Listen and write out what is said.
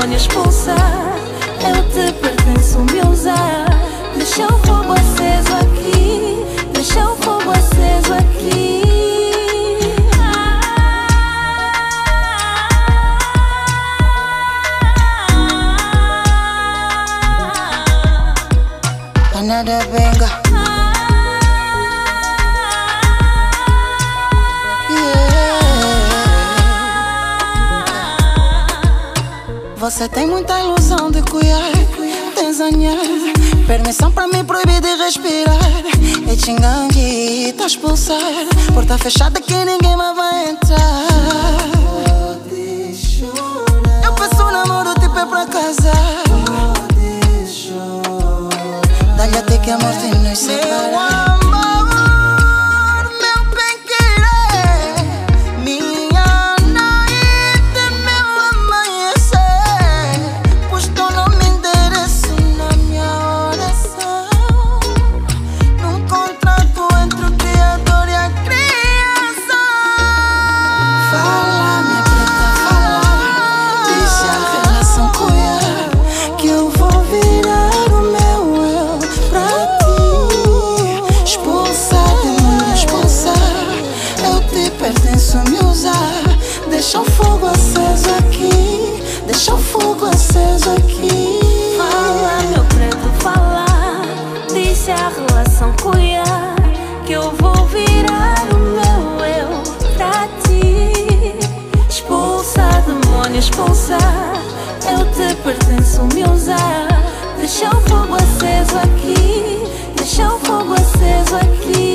demônio expulsar. Eu te pertenço, me usar. Deixa o fogo aceso aqui, deixa o fogo aceso aqui. Another banger. Você tem muita ilusão de cuidar, tem zanhar. Permissão pra me proibir de respirar. E chingangue, tá expulsar. Porta fechada que ninguém mais vai entrar. Eu peço namoro, tipo é pra casar. Dá-lhe até que a morte nos separa. Deixa o fogo aceso aqui, deixa o fogo aceso aqui. Fala, meu preto, fala. Deixa a relação cuidar, que eu vou virar o meu eu pra ti. Expulsa, demônio, expulsar. Eu te pertenço, me usar. Deixa o fogo aceso aqui, deixa o fogo aceso aqui.